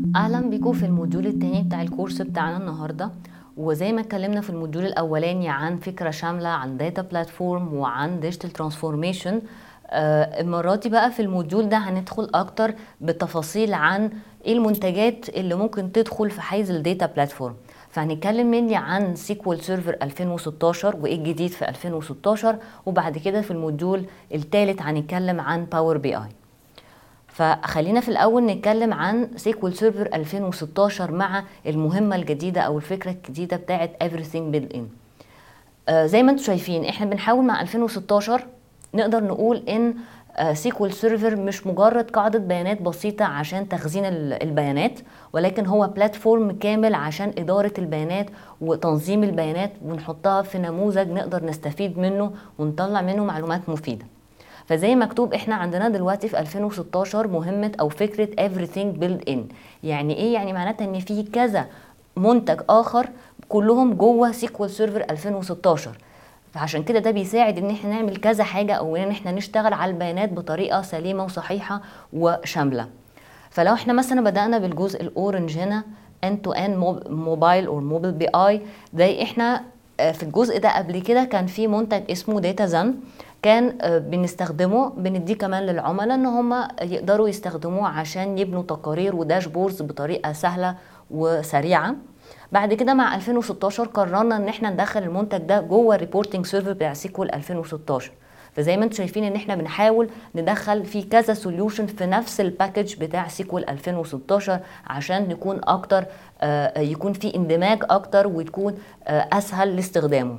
اهلا بيكم في الموديول التاني بتاع الكورس بتاعنا النهارده. وزي ما اتكلمنا في الموديول الاولاني عن فكره شامله عن داتا بلاتفورم وعن ديجيتال ترانسفورميشن، المره دي بقى في الموديول ده هندخل اكتر بتفاصيل عن ايه المنتجات اللي ممكن تدخل في حيز الداتا بلاتفورم. فهنتكلم مني عن سيكوال سيرفر 2016 وايه الجديد في 2016، وبعد كده في الموديول الثالث هنتكلم عن باور بي اي. فخلينا في الأول نتكلم عن سيكوال سيرفر 2016 مع المهمة الجديدة أو الفكرة الجديدة بتاعت everything built in. زي ما انتم شايفين احنا بنحاول مع 2016 نقدر نقول ان سيكوال سيرفر مش مجرد قاعدة بيانات بسيطة عشان تخزين البيانات، ولكن هو بلاتفورم كامل عشان إدارة البيانات وتنظيم البيانات، ونحطها في نموذج نقدر نستفيد منه ونطلع منه معلومات مفيدة. فزي مكتوب احنا عندنا دلوقتي في 2016 مهمة او فكرة everything built in. يعني ايه؟ يعني معناتها ان في كذا منتج اخر كلهم جوه سيكوال سيرفر 2016. فعشان كده ده بيساعد ان احنا نعمل كذا حاجة او ان احنا نشتغل على البيانات بطريقة سليمة وصحيحة وشاملة. فلو احنا مثلا بدأنا بالجزء الاورنج هنا end to end موبايل او موبيل بي اي، ده احنا في الجزء ده قبل كده كان في منتج اسمه داتا زن، كان بنستخدمه بنديه كمان للعملاء ان هم يقدروا يستخدموه عشان يبنوا تقارير وداشبوردز بطريقة سهلة وسريعة. بعد كده مع 2016 قررنا ان احنا ندخل المنتج ده جوه الريبورتنج سيرفر بتاع سيكوال 2016. فزي ما انتم شايفين ان احنا بنحاول ندخل في كذا سوليوشن في نفس الباكج بتاع سيكوال 2016 عشان نكون اكتر يكون في اندماج اكتر وتكون اسهل لاستخدامه.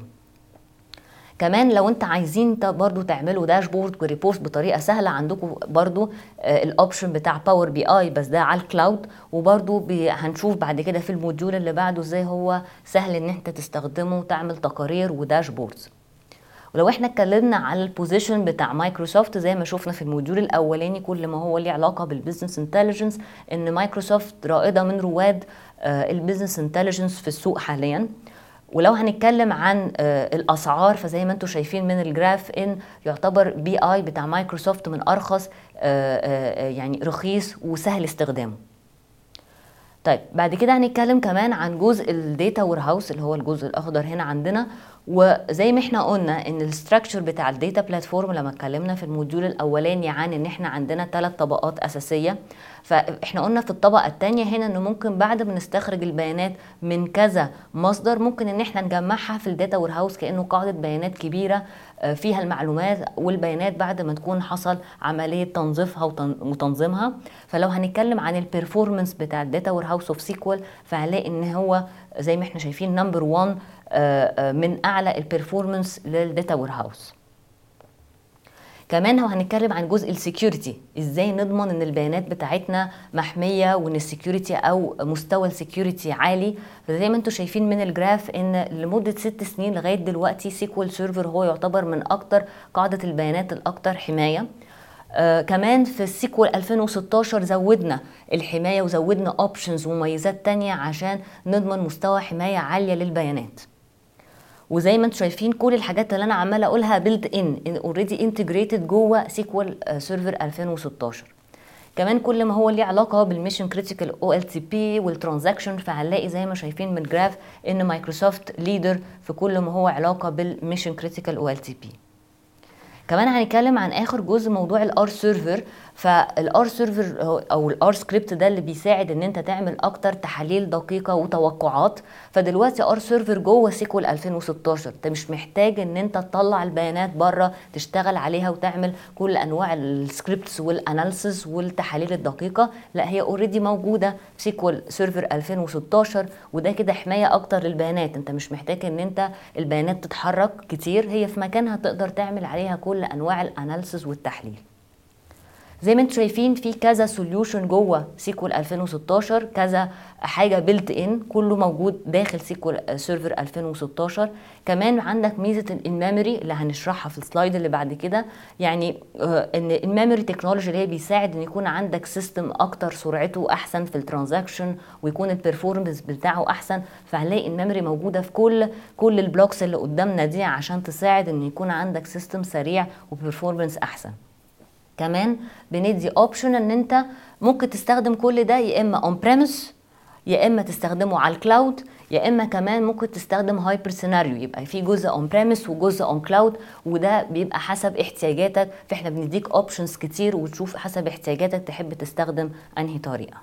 كمان لو انت عايزين برضو تعملوا داشبورد وريبورت بطريقه سهله، عندكم برضو الاوبشن بتاع باور بي اي، بس ده على الكلاود. وبرضو هنشوف بعد كده في الموديول اللي بعده ازاي هو سهل ان انت تستخدمه وتعمل تقارير وداشبوردز. ولو احنا اتكلمنا على البوزيشن بتاع مايكروسوفت زي ما شفنا في الموديول الاولاني كل ما هو ليه علاقه بالبيزنس انتليجنس، ان مايكروسوفت رائده من رواد البيزنس انتليجنس في السوق حاليا. ولو هنتكلم عن الاسعار فزي ما انتم شايفين من الجراف ان يعتبر بي اي بتاع مايكروسوفت من ارخص، يعني رخيص وسهل استخدامه. طيب بعد كده هنتكلم كمان عن جزء الداتا وير هاوس اللي هو الجزء الاخضر هنا عندنا. وزي ما احنا قلنا ان الاستراكشر بتاع الداتا بلاتفورم لما اتكلمنا في الموديول الاولاني عن ان احنا عندنا 3 طبقات اساسيه، فاحنا قلنا في الطبقه الثانيه هنا ان ممكن بعد ما نستخرج البيانات من كذا مصدر ممكن ان احنا نجمعها في الداتا وير هاوس كانه قاعده بيانات كبيره فيها المعلومات والبيانات بعد ما تكون حصل عمليه تنظيفها وتنظيمها. فلو هنتكلم عن البرفورمانس بتاع الداتا وير هاوس اوف سيكوال فهنلاقي ان هو زي ما احنا شايفين نمبر 1 من اعلى البرفورمانس للداتا وير هاوس. كمان لو هنتكلم عن جزء السكيورتي، ازاي نضمن ان البيانات بتاعتنا محميه وان السكيورتي او مستوى السكيورتي عالي. فزي ما انتم شايفين من الجراف ان لمده 6 سنين لغايه دلوقتي سيكوال سيرفر هو يعتبر من اكتر قاعده البيانات الاكتر حمايه. كمان في السيكوال 2016 زودنا الحمايه وزودنا اوبشنز ومميزات تانية عشان نضمن مستوى حمايه عاليه للبيانات. وزي ما انتم شايفين كل الحاجات اللي انا عماله اقولها بيلت ان اوريدي انتجريتد جوه سيكوال سيرفر 2016. كمان كل ما هو ليه علاقه بالميشن كريتيكال او ال تي بي والترانزاكشن فهنلاقي زي ما شايفين من الجراف ان مايكروسوفت ليدر في كل ما هو علاقه بالميشن كريتيكال او ال تي بي. كمان هنتكلم عن اخر جزء موضوع الار سيرفر. فالار سيرفر او الار سكريبت ده اللي بيساعد ان انت تعمل اكتر تحاليل دقيقه وتوقعات. فدلوقتي ار سيرفر جوه سيكوال 2016 انت مش محتاج ان انت تطلع البيانات بره تشتغل عليها وتعمل كل انواع السكريبتس والاناليسيس والتحاليل الدقيقه، لا هي اوريدي موجوده في سيكوال سيرفر 2016. وده كده حمايه اكتر للبيانات، انت مش محتاج ان انت البيانات تتحرك كتير، هي في مكانها تقدر تعمل عليها كل انواع الاناليسيس والتحليل. زي ما انتم شايفين في كذا سوليوشن جوه سيكوال 2016، كذا حاجه بيلت ان كله موجود داخل سيكوال سيرفر 2016. كمان عندك ميزه الميموري اللي هنشرحها في السلايد اللي بعد كده، يعني ان الميموري تكنولوجي اللي هي بيساعد ان يكون عندك سيستم اكتر سرعته احسن في الترانزاكشن ويكون البرفورمانس بتاعه احسن. فهنلاقي الميموري موجوده في كل البلوكس اللي قدامنا دي عشان تساعد ان يكون عندك سيستم سريع وبرفورمانس احسن. كمان بندي اوبشن ان انت ممكن تستخدم كل ده يا اما اون بريمس، يا اما تستخدمه على الكلاود، يا اما كمان ممكن تستخدم هايبر سيناريو، يبقى في جزء اون بريمس وجزء اون كلاود، وده بيبقى حسب احتياجاتك. فاحنا بنديك اوبشنز كتير وتشوف حسب احتياجاتك تحب تستخدم انهي طريقه.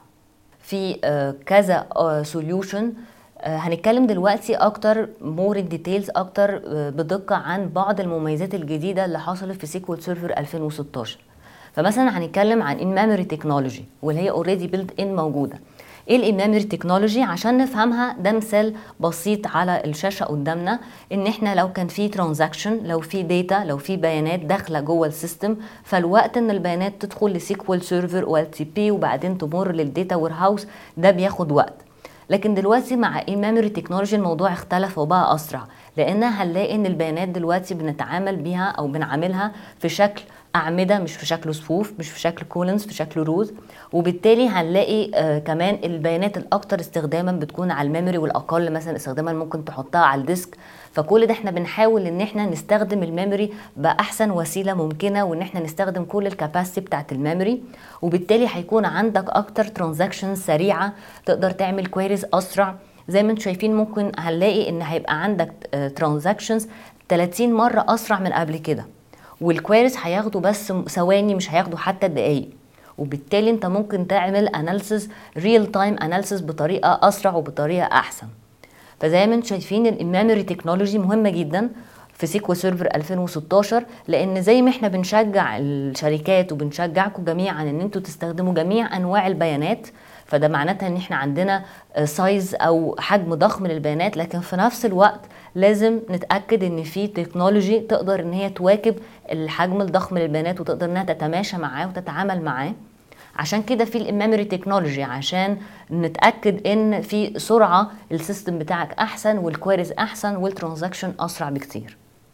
في كذا سوليوشن. هنتكلم دلوقتي اكتر مور ديتيلز اكتر بدقه عن بعض المميزات الجديده اللي حصلت في سيكوال سيرفر 2016. فمثلا هنتكلم عن ان ميموري تكنولوجي واللي هي اوريدي بيلد ان موجوده. ايه الاميموري تكنولوجي؟ عشان نفهمها ده مثال بسيط على الشاشه قدامنا، ان احنا لو كان في ترانزاكشن، لو في داتا، لو في بيانات داخله جوه السيستم، فالوقت ان البيانات تدخل لسيكوال سيرفر او ال تي بي وبعدين تمر للداتا وير هاوس ده بياخد وقت. لكن دلوقتي مع الميموري تكنولوجي الموضوع اختلف وبقى اسرع، لان هنلاقي ان البيانات دلوقتي بنتعامل بيها او بنعاملها في شكل أعمدة، مش في شكل صفوف، مش في شكل كولنز، في شكل روز. وبالتالي هنلاقي كمان البيانات الأكثر استخداما بتكون على الميموري، والأقل مثلا استخداما ممكن تحطها على الديسك. فكل ده احنا بنحاول ان احنا نستخدم الميموري بأحسن وسيلة ممكنة، وان احنا نستخدم كل الكاباسيتي بتاعت الميموري. وبالتالي هيكون عندك أكتر ترانزاكشنز سريعة، تقدر تعمل كويريز أسرع. زي ما انتم شايفين ممكن هنلاقي ان هيبقى عندك ترانزاكشنز 30 مرة أسرع من قبل كده، والكويريز هياخدوا بس ثواني، مش هياخدوا حتى دقايق. وبالتالي انت ممكن تعمل اناليسز ريل تايم اناليسز بطريقه اسرع وبطريقه احسن. فزي ما انتم شايفين الميموري تكنولوجي مهمه جدا في سيكوال سيرفر 2016، لان زي ما احنا بنشجع الشركات وبنشجعكم جميعا ان انتوا تستخدموا جميع انواع البيانات، فده معناتها ان احنا عندنا سايز او حجم ضخم للبيانات، لكن في نفس الوقت لازم نتاكد ان في تكنولوجي تقدر ان هي تواكب الحجم الضخم للبيانات وتقدر انها تتماشى معاه وتتعامل معاه. عشان كده في الميموري تكنولوجي، عشان نتاكد ان في سرعه السيستم بتاعك احسن والكويريز احسن والترانزاكشن اسرع بكتير.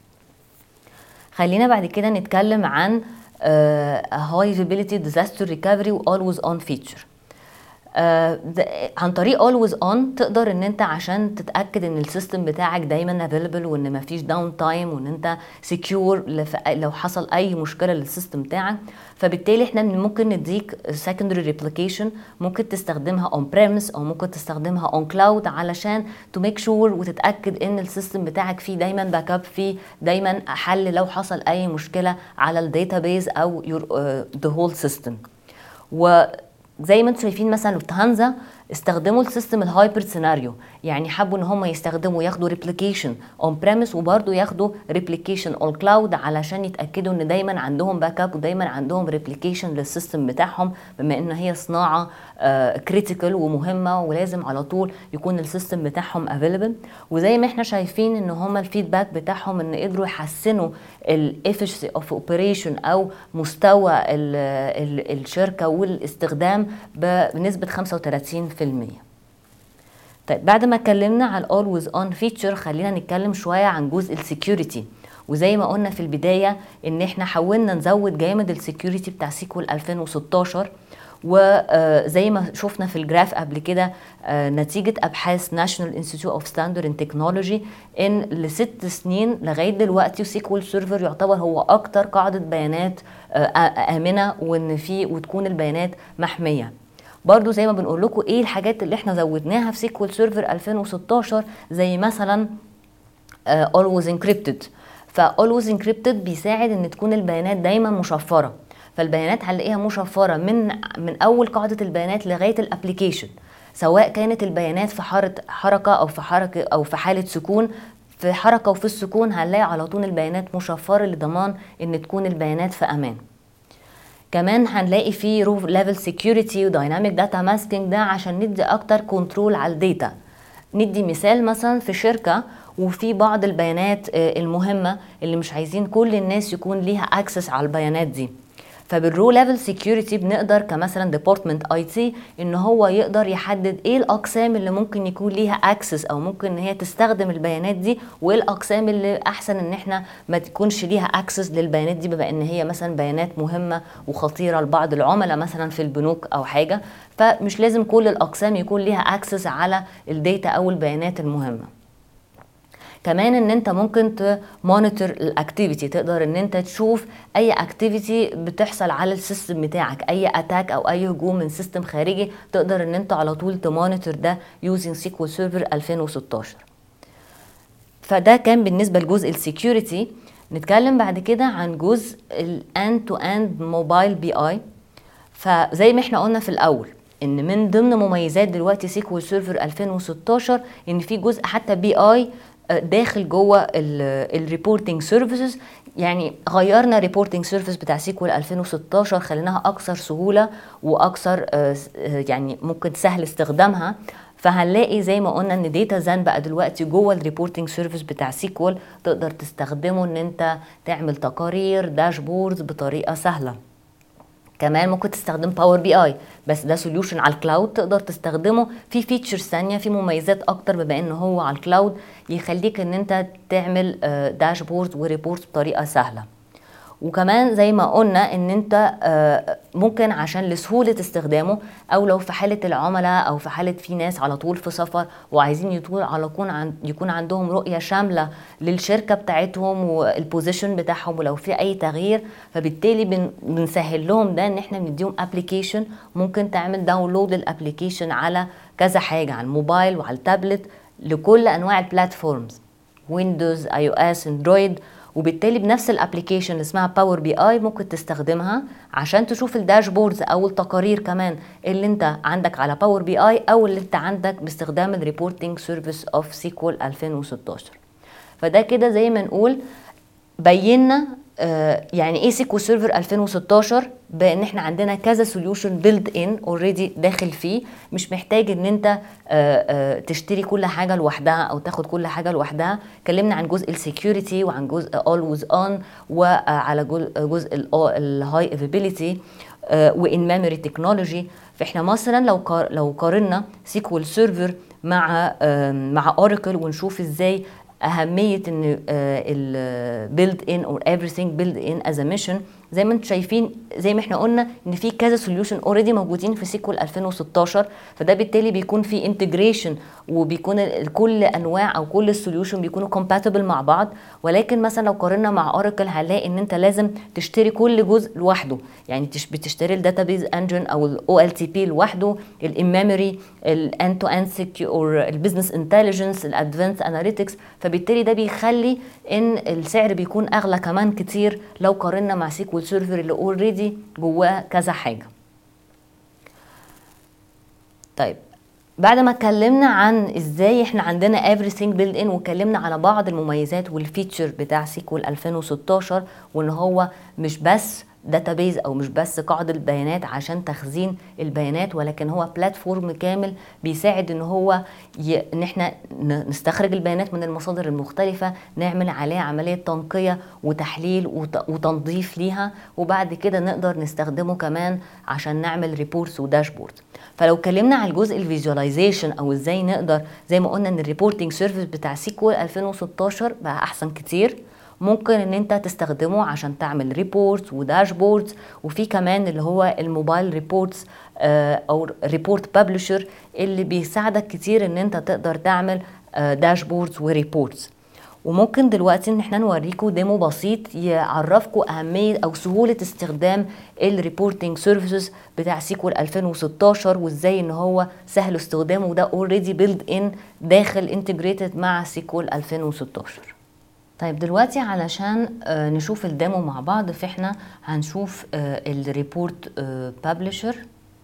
خلينا بعد كده نتكلم عن high availability disaster recovery و always on feature. عن طريق always on تقدر ان انت عشان تتأكد ان السيستم بتاعك دايما available وان مفيش داون تايم وان انت secure لو حصل اي مشكلة للسيستم بتاعك. فبالتالي احنا ممكن نديك secondary replication، ممكن تستخدمها on premise او ممكن تستخدمها on cloud علشان to make sure وتتأكد ان السيستم بتاعك فيه دايما باك اب، فيه دايما حل لو حصل اي مشكلة على الداتابيز او the whole system. زي ما انتم شايفين مثلا لوفتهانزا استخدموا السيستم الهايبر سيناريو، يعني حبوا ان هم ياخدوا ريبليكيشن اون بريمس وبرده ياخدوا ريبليكيشن اون كلاود علشان يتاكدوا ان دايما عندهم باك اب ودايما عندهم ريبليكيشن للسيستم بتاعهم، بما ان هي صناعه كريتيكال ومهمه ولازم على طول يكون السيستم بتاعهم افيلبل. وزي ما احنا شايفين ان هم الفيدباك بتاعهم ان قدروا يحسنوا الافشنسي اوف اوبريشن او مستوى الشركه والاستخدام بنسبه 35%. طيب بعد ما اتكلمنا على always on feature، خلينا نتكلم شويه عن جزء السكيورتي. وزي ما قلنا في البدايه ان احنا حاولنا نزود جامد السكيورتي بتاع سيكوال 2016، وزي ما شفنا في الجراف قبل كده نتيجة أبحاث National Institute of Standard and Technology إن ل6 سنين لغاية دلوقتي سيكوال سيرفر يعتبر هو أكتر قاعدة بيانات آمنة وتكون البيانات محمية. برضو زي ما بنقول لكم ايه الحاجات اللي احنا زودناها في سيكوال سيرفر 2016، زي مثلا always encrypted. always encrypted بيساعد ان تكون البيانات دايما مشفرة، فالبيانات هنلاقيها مشفرة من اول قاعدة البيانات لغاية الابليكيشن، سواء كانت البيانات في حركة او في حالة سكون. في حركة وفي السكون هنلاقي على طول البيانات مشفرة لضمان ان تكون البيانات في امان. كمان هنلاقي فيه رو ليفل سيكيورتي ودايناميك داتا ماسكينج، ده عشان ندي اكتر كنترول على الداتا. ندي مثال مثلا في شركة وفي بعض البيانات المهمة اللي مش عايزين كل الناس يكون ليها اكسس على البيانات دي، فبالرو ليفل سيكيورتي بنقدر كمثلا ديبارتمنت اي تي ان هو يقدر يحدد ايه الاقسام اللي ممكن يكون ليها اكسس او ممكن ان هي تستخدم البيانات دي، وايه الاقسام اللي احسن ان احنا ما تكونش ليها اكسس للبيانات دي، بما ان هي مثلا بيانات مهمه وخطيره لبعض العملاء مثلا في البنوك او حاجه، فمش لازم كل الاقسام يكون ليها اكسس على الداتا او البيانات المهمه. كمان ان انت ممكن تمونيتور الاكتيفيتي، تقدر ان انت تشوف اي اكتيفيتي بتحصل على السيستم بتاعك، اي اتاك او اي هجوم من سيستم خارجي، تقدر ان انت على طول تمونيتور ده using SQL Server 2016. فده كان بالنسبة لجزء السيكيورتي. نتكلم بعد كده عن جزء الان تو اند موبايل بي اي. فزي ما احنا قلنا في الاول ان من ضمن مميزات دلوقتي سيكوال سيرفر 2016 ان في جزء حتى بي اي داخل جوه الريبورتنج سيرفيسز. يعني غيرنا ريبورتنج سيرفيس بتاع سيكوال 2016، خليناها اكثر سهوله واكثر يعني ممكن سهل استخدامها. فهنلاقي زي ما قلنا ان داتا زان بقى دلوقتي جوه الريبورتنج سيرفيس بتاع سيكوال، تقدر تستخدمه ان انت تعمل تقارير داشبوردز بطريقه سهله. كمان ممكن تستخدم باور بي اي، بس ده سوليوشن على الكلاود، تقدر تستخدمه في فيتشرز ثانيه، في مميزات اكتر بما ان هو على الكلاود يخليك ان انت تعمل داشبورد وريبورت بطريقه سهله. وكمان زي ما قلنا ان انت ممكن عشان لسهولة استخدامه، او لو في حالة العملاء او في حالة في ناس على طول في سفر وعايزين يكون عندهم رؤية شاملة للشركة بتاعتهم والبوزيشن بتاعهم، ولو في اي تغيير، فبالتالي بنسهل لهم ده ان احنا بنديهم ابليكيشن. ممكن تعمل داونلود للابليكيشن على كذا حاجة، على الموبايل وعلى التابلت لكل انواع البلاتفورمز، ويندوز، اي او اس، اندرويد. وبالتالي بنفس الابليكيشن اللي اسمها باور بي اي ممكن تستخدمها عشان تشوف الداشبوردز او التقارير كمان اللي انت عندك على باور بي اي او اللي انت عندك باستخدام الريبورتنج سيرفيس اوف سيكوال 2016. فده كده زي ما نقول بينا يعني ايه سيكوال سيرفر 2016، بان احنا عندنا كذا سوليوشن بيلد ان اوريدي داخل فيه، مش محتاج ان انت تشتري كل حاجه لوحدها او تاخد كل حاجه لوحدها. اتكلمنا عن جزء السكيورتي وعن جزء اولويز اون وعلى جزء الهاي افيبيليتي وان ميموري تكنولوجي. فاحنا مثلا لو قارنا سيكوال سيرفر مع اوراكل ونشوف ازاي أهمية إن build in or everything build in as a mission. زي ما انتم شايفين، زي ما احنا قلنا ان في كذا سوليوشن اوريدي موجودين في سيكوال 2016، فده بالتالي بيكون في انتجريشن، وبيكون كل انواع او كل السوليوشن بيكونوا compatible مع بعض. ولكن مثلا لو قارنا مع اوراكل هنلاقي ان انت لازم تشتري كل جزء لوحده، يعني بتشتري الداتابيز انجن او الاو ال تي بي لوحده، الاميموري، الاند تو اند سكيور، البيزنس انتليجنس، الادفانس اناليتكس. فبالتالي ده بيخلي ان السعر بيكون اغلى كمان كتير لو قارنا مع سيكوال سيرفر اللي اوريدي جواه كذا حاجه. طيب بعد ما اتكلمنا عن ازاي احنا عندنا everything built in، واتكلمنا على بعض المميزات والفيتشر بتاع سيكوال 2016، وان هو مش بس داتابيز او مش بس قاعده بيانات عشان تخزين البيانات، ولكن هو بلاتفورم كامل بيساعد ان هو ان احنا نستخرج البيانات من المصادر المختلفه، نعمل عليها عمليه تنقيه وتحليل وتنظيف ليها، وبعد كده نقدر نستخدمه كمان عشان نعمل ريبورتس وداشبورد. فلو اتكلمنا على الجزء الفيجواليزيشن او ازاي نقدر، زي ما قلنا ان الريبورتنج سيرفيس بتاع سيكوال 2016 بقى احسن كتير. ممكن ان انت تستخدمه عشان تعمل ريبورتس وداشبوردز، وفي كمان اللي هو الموبايل ريبورتس او ريبورت بابلشر اللي بيساعدك كتير ان انت تقدر تعمل داشبوردز وريبورتس. وممكن دلوقتي ان احنا نوريكم ديمو بسيط يعرفكم اهميه او سهوله استخدام الريبورتنج سيرفيسز بتاع سيكوال 2016، وازاي ان هو سهل استخدامه، وده اوريدي بيلد ان داخل انتجريتد مع سيكوال 2016. طيب دلوقتي علشان نشوف الديمو مع بعض، فاحنا هنشوف الريبورت بابلشر.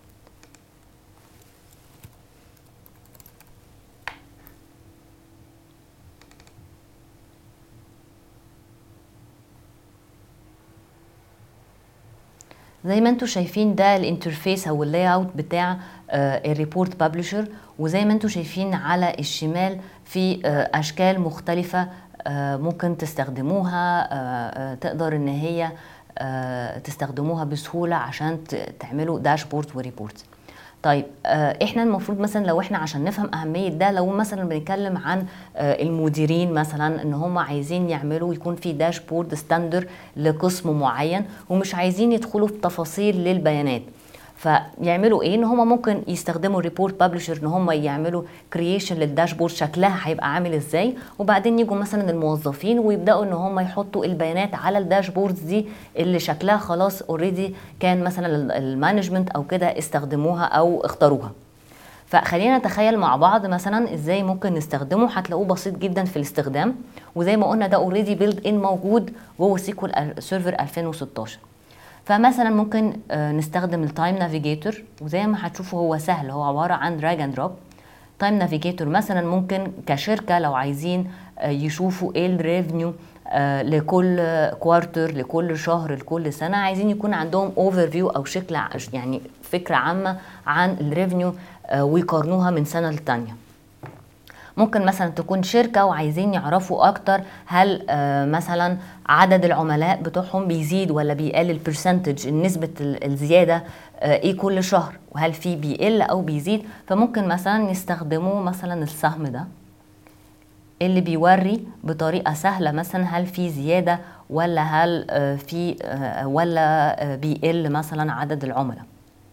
زي ما انتم شايفين ده الانترفيس او اللاي اوت بتاع الريبورت بابلشر، وزي ما انتم شايفين على الشمال في اشكال مختلفة ممكن تستخدموها، تقدر ان هي تستخدموها بسهولة عشان تعملوا داشبورد وريبورت. طيب احنا المفروض مثلا لو احنا عشان نفهم اهمية ده، لو مثلا بنتكلم عن المديرين مثلا ان هم عايزين يعملوا يكون في داشبورد ستاندر لقسم معين ومش عايزين يدخلوا في تفاصيل للبيانات، فيعملوا ايه؟ ان هم ممكن يستخدموا ريبورت بابلشر ان هم يعملوا كرييشن للداشبورد شكلها هيبقى عامل ازاي، وبعدين يجوا مثلا الموظفين ويبداوا ان هم يحطوا البيانات على الداشبوردز دي اللي شكلها خلاص اوريدي كان مثلا المانجمنت او كده استخدموها او اختاروها. فخلينا نتخيل مع بعض مثلا ازاي ممكن نستخدمه. هتلاقوه بسيط جدا في الاستخدام، وزي ما قلنا ده اوريدي بيلد ان موجود جوه سيكوال سيرفر 2016. فمثلا ممكن نستخدم التايم نافيجيتور، وزي ما هتشوفوا هو سهل، هو عباره عن دراج اند دروب. تايم نافيجيتور مثلا ممكن كشركه لو عايزين يشوفوا ايه الريفنيو لكل كوارتر، لكل شهر، لكل سنه، عايزين يكون عندهم اوفر فيو او شكل يعني فكره عامه عن الريفنيو ويقارنوها من سنه للتانيه. ممكن مثلا تكون شركة وعايزين يعرفوا أكتر هل مثلا عدد العملاء بتوعهم بيزيد ولا بيقل، البرسنتج نسبة الزيادة ايه كل شهر، وهل في بيقل أو بيزيد. فممكن مثلا يستخدموا مثلا السهم ده اللي بيوري بطريقة سهلة مثلا هل في زيادة ولا هل في ولا بيقل مثلا عدد العملاء.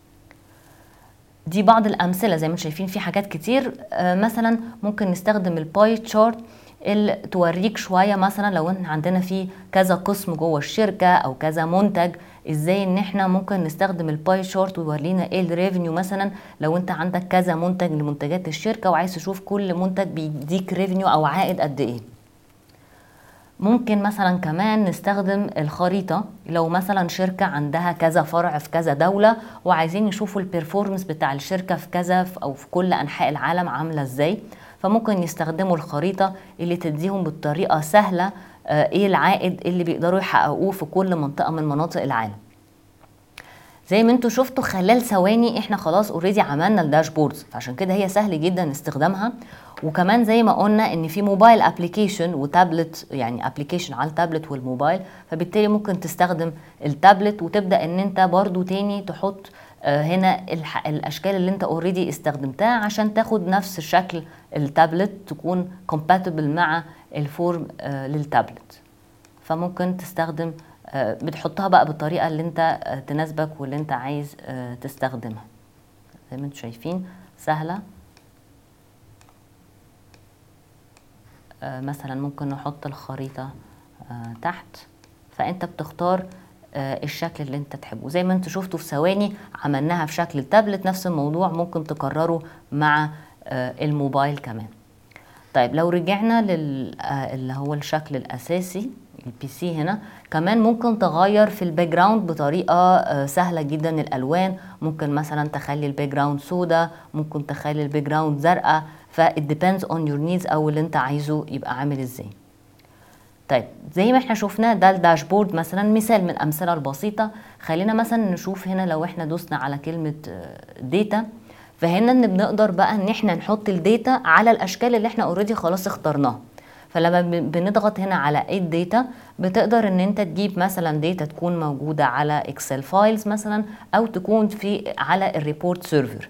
دي بعض الأمثلة، زي ما انتم شايفين في حاجات كتير. مثلا ممكن نستخدم الباي تشارت اللي توريك شوية مثلا لو عندنا في كذا قسم جوه الشركة أو كذا منتج، ازاي ان احنا ممكن نستخدم الباي تشارت ويورينا ايه الريفنيو مثلا لو انت عندك كذا منتج لمنتجات الشركة وعايز تشوف كل منتج بيديك ريفنيو أو عائد قد ايه. ممكن مثلا كمان نستخدم الخريطة لو مثلا شركة عندها كذا فرع في كذا دولة وعايزين يشوفوا البرفورمانس بتاع الشركة في كذا أو في كل أنحاء العالم عاملة ازاي، فممكن يستخدموا الخريطة اللي تديهم بالطريقة سهلة ايه العائد اللي بيقدروا يحققوه في كل منطقة من مناطق العالم. زي ما انتوا شفتوا خلال ثواني احنا خلاص اوريدي عملنا الداشبوردز، فعشان كده هي سهل جدا استخدامها. وكمان زي ما قلنا ان في موبايل ابلكيشن وتابلت، يعني ابلكيشن على التابلت والموبايل، فبالتالي ممكن تستخدم التابلت وتبدا ان انت برضو تاني تحط هنا الاشكال اللي انت اوريدي استخدمتها عشان تاخد نفس شكل التابلت، تكون compatible مع الفورم للتابلت. فممكن تستخدم بتحطها بقى بالطريقة اللي انت تناسبك واللي انت عايز تستخدمها. زي ما انتم شايفين سهلة. مثلا ممكن نحط الخريطة تحت، فانت بتختار الشكل اللي انت تحبه. زي ما انتم شفتوا في ثواني عملناها في شكل التابلت، نفس الموضوع ممكن تكرره مع الموبايل كمان. طيب لو رجعنا اللي هو الشكل الأساسي البي سي، هنا كمان ممكن تغير في الباك جراوند بطريقة سهلة جدا. الألوان ممكن مثلا تخلي الباك جراوند سودا، ممكن تخلي الباك جراوند زرقاء، it depends on your needs أو اللي انت عايزه يبقى عامل ازاي. طيب زي ما احنا شفنا ده الداشبورد مثلا، مثال من الأمثلة البسيطة. خلينا مثلا نشوف هنا لو احنا دوسنا على كلمة داتا، فهنا ان بنقدر بقى ان احنا نحط الداتا على الاشكال اللي احنا اوريدي خلاص اخترناها. فلما بنضغط هنا على الداتا بتقدر ان انت تجيب مثلا داتا تكون موجودة على اكسل فايلز مثلا، او تكون في على الريبورت سيرفر.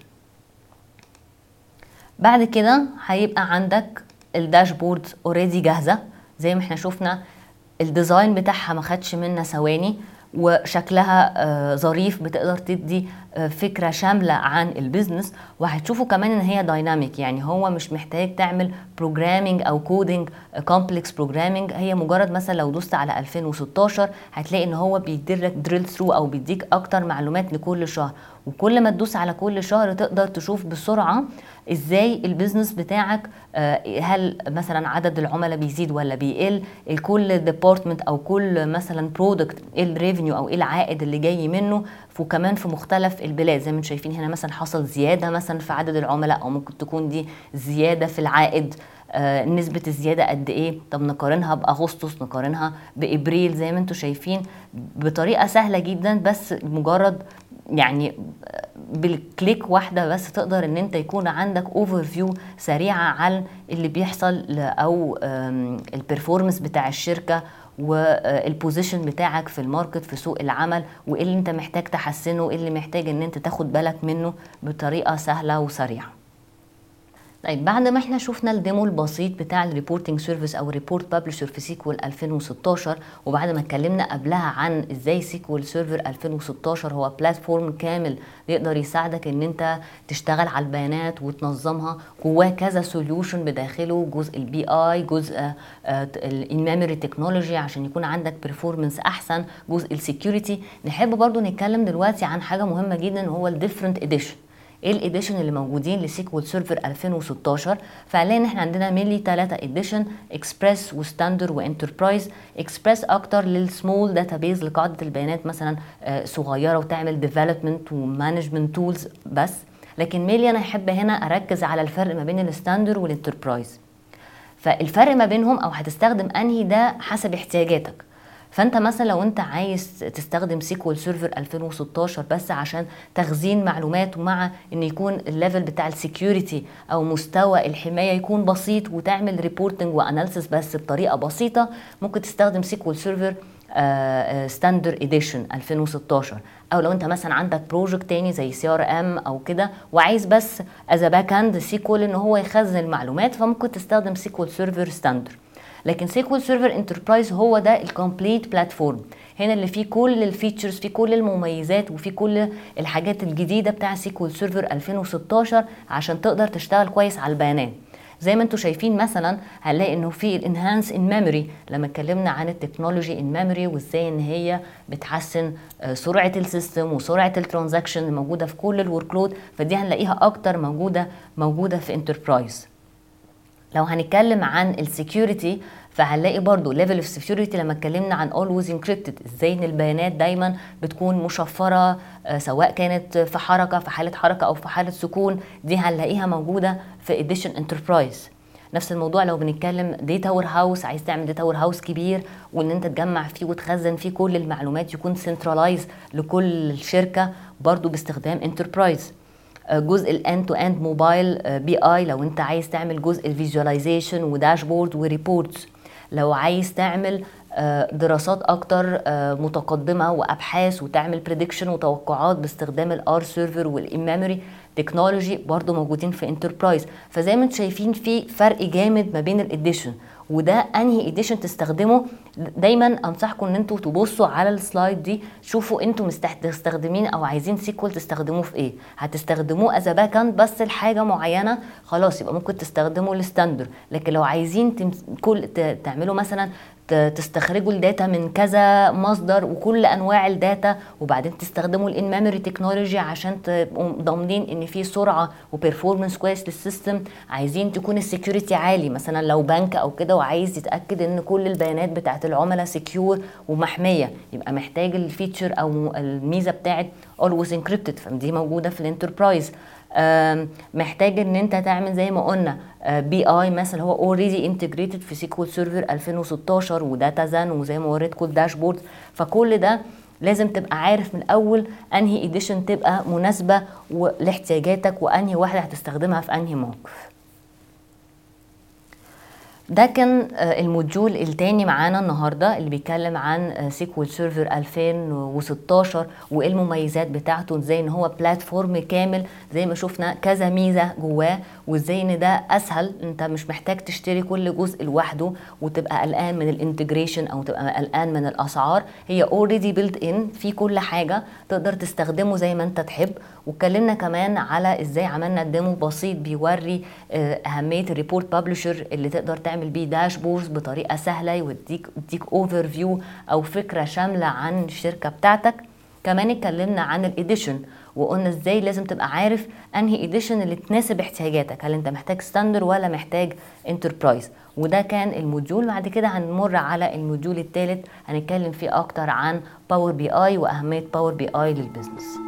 بعد كده هيبقى عندك الداشبورد اوريدي جاهزة. زي ما احنا شفنا الديزاين بتاعها ما خدش منا ثواني، وشكلها ظريف، بتقدر تدي فكرة شاملة عن البيزنس. وهتشوفوا كمان ان هي دايناميك، يعني هو مش محتاج تعمل بروجرامينج او كودينج كومبلكس بروجرامينج. هي مجرد مثلا لو دوست على 2016 هتلاقي ان هو بيديلك دريل ثرو او بيديك اكتر معلومات لكل شهر، وكل ما تدوس على كل شهر تقدر تشوف بسرعة ازاي البيزنس بتاعك، هل مثلا عدد العملاء بيزيد ولا بيقل، كل ديبارتمنت او كل مثلا برودكت ايه الريفينيو او ايه العائد اللي جاي منه. وكمان في مختلف البلاد زي ما انتم شايفين هنا مثلا حصل زيادة مثلا في عدد العملاء، او ممكن تكون دي زيادة في العائد. نسبة الزيادة قد ايه؟ طب نقارنها بأغسطس، نقارنها بإبريل. زي ما انتم شايفين بطريقة سهلة جدا، بس مجرد يعني بالكليك واحدة بس تقدر ان انت يكون عندك اوفر فيو سريعة عن اللي بيحصل او البرفورمانس بتاع الشركة والبوزيشن بتاعك في الماركت في سوق العمل، وايه اللي انت محتاج تحسنه وايه اللي محتاج ان انت تاخد بالك منه بطريقة سهلة وسريعة. طيب بعد ما احنا شفنا الديمو البسيط بتاع الريبورتنج سيرفيس او ريبورت بابلشر في سيكوال 2016، وبعد ما اتكلمنا قبلها عن ازاي سيكوال سيرفر 2016 هو بلاتفورم كامل يقدر يساعدك ان انت تشتغل على البيانات وتنظمها، جواه كذا سوليوشن بداخله، جزء البي اي، جزء الميموري تكنولوجي عشان يكون عندك بيرفورمانس احسن، جزء السكيورتي. نحب برضو نتكلم دلوقتي عن حاجه مهمه جدا وهو الديفرنت اديشن. ايه الاديشن اللي موجودين لسيكوال سيرفر 2016؟ فعليا احنا عندنا مينلي 3 اديشن، اكسبريس وستاندر وانتربرايز. اكسبريس اكتر للسمول داتابيز، لقاعده البيانات مثلا صغيره وتعمل ديفلوبمنت ومانجمنت تولز بس. لكن مينلي انا احب هنا اركز على الفرق ما بين الستاندر والانتربرايز. فالفرق ما بينهم او هتستخدم انهي ده حسب احتياجاتك. فانت مثلا لو انت عايز تستخدم سيكوال سيرفر 2016 بس عشان تخزين معلومات، ومع ان يكون الليفل بتاع السكيورتي او مستوى الحمايه يكون بسيط، وتعمل ريبورتنج واناليسيس بس بطريقه بسيطه، ممكن تستخدم سيكوال سيرفر ستاندر اديشن 2016. او لو انت مثلا عندك بروجكت تاني زي سي ار ام او كده وعايز بس از باك اند سيكوال ان هو يخزن المعلومات، فممكن تستخدم سيكوال سيرفر ستاندر. لكن سيكوال سيرفر انتربرايز هو ده الكومبليت بلاتفورم، هنا اللي فيه كل الفيتشرز، فيه كل المميزات، وفيه كل الحاجات الجديده بتاع سيكوال سيرفر 2016 عشان تقدر تشتغل كويس على البيانات. زي ما انتم شايفين مثلا هنلاقي انه في الانهانس ان ميموري، لما اتكلمنا عن التكنولوجي ان ميموري وازاي ان هي بتحسن سرعه السيستم وسرعه الترانزاكشن الموجوده في كل الورك لود، فدي هنلاقيها اكتر موجوده في انتربرايز. لو هنتكلم عن السكيورتي فهنلاقي برضو ليفل اوف سكيورتي لما اتكلمنا عن always encrypted، ازاي ان البيانات دايما بتكون مشفره سواء كانت في حركه، في حاله حركه او في حاله سكون، دي هنلاقيها موجوده في اديشن انتربرايز. نفس الموضوع لو بنتكلم داتا وير هاوس، عايز تعمل داتا وير هاوس كبير وان انت تجمع فيه وتخزن فيه كل المعلومات، يكون سنترلايز لكل شركه، برضو باستخدام انتربرايز. جزء الاند تو اند موبايل بي اي، لو انت عايز تعمل جزء الفيجواليزيشن وداشبورد وريبورتس. لو عايز تعمل دراسات اكتر متقدمه وابحاث وتعمل بريدكشن وتوقعات باستخدام الار سيرفر والميموري تكنولوجي، برضو موجودين في انتربرايز. فزي ما انتم شايفين في فرق جامد ما بين الاديشن، وده انهي اديشن تستخدمه. دايما انصحكم ان انتوا تبصوا على السلايد دي، شوفوا انتوا مستخدمين او عايزين سيكوال تستخدموه في ايه. هتستخدموه از باك اند بس لحاجه معينه، خلاص يبقى ممكن تستخدموا الستاندر. لكن لو عايزين تعملوا مثلا تستخرجوا الداتا من كذا مصدر وكل انواع الداتا، وبعدين تستخدموا الان ميموري تكنولوجي عشان تبقوا ضامنين ان في سرعه وبرفورمانس كويس للسيستم، عايزين تكون السكيورتي عالي مثلا لو بنك او كده وعايز يتاكد ان كل البيانات بتاعت العملاء سكيور ومحميه، يبقى محتاج الفيتشر او الميزه بتاعت always encrypted، فدي موجوده في الانتربرايز. محتاج ان انت تعمل زي ما قلنا بي اي مثلا، هو اوريدي انتجريتد في سيكوال سيرفر 2016 وداتا زان، وزي ما وريتكم الداشبورد. فكل ده لازم تبقى عارف من الاول انهي اديشن تبقى مناسبه لاحتياجاتك، وانهي واحده هتستخدمها في انهي موقف. ده كان الموديول التاني معانا النهاردة اللي بيتكلم عن سيكوال سيرفر 2016 وايه المميزات بتاعته، ازاي ان هو بلاتفورم كامل زي ما شفنا كذا ميزة جواه، وازاي ان ده اسهل، انت مش محتاج تشتري كل جزء لوحده وتبقى قلقان من الانتجريشن او تبقى قلقان من الاسعار. هي اوريدي بيلت ان في كل حاجة، تقدر تستخدمه زي ما انت تحب. واتكلمنا كمان على ازاي عملنا ديمو بسيط بيوري اهمية الريبورت بابلشر اللي تقدر تعمل بيه داشبوردز بطريقة سهلة، يديك اوفر فيو او فكرة شاملة عن الشركة بتاعتك. كمان اتكلمنا عن الاديشن وقلنا ازاي لازم تبقى عارف انهي اديشن اللي تناسب احتياجاتك، هل انت محتاج ستاندر ولا محتاج انتربرايز. وده كان الموديول. بعد كده هنمر على الموديول الثالث، هنتكلم فيه اكتر عن باور بي اي واهمية باور بي اي للبزنس.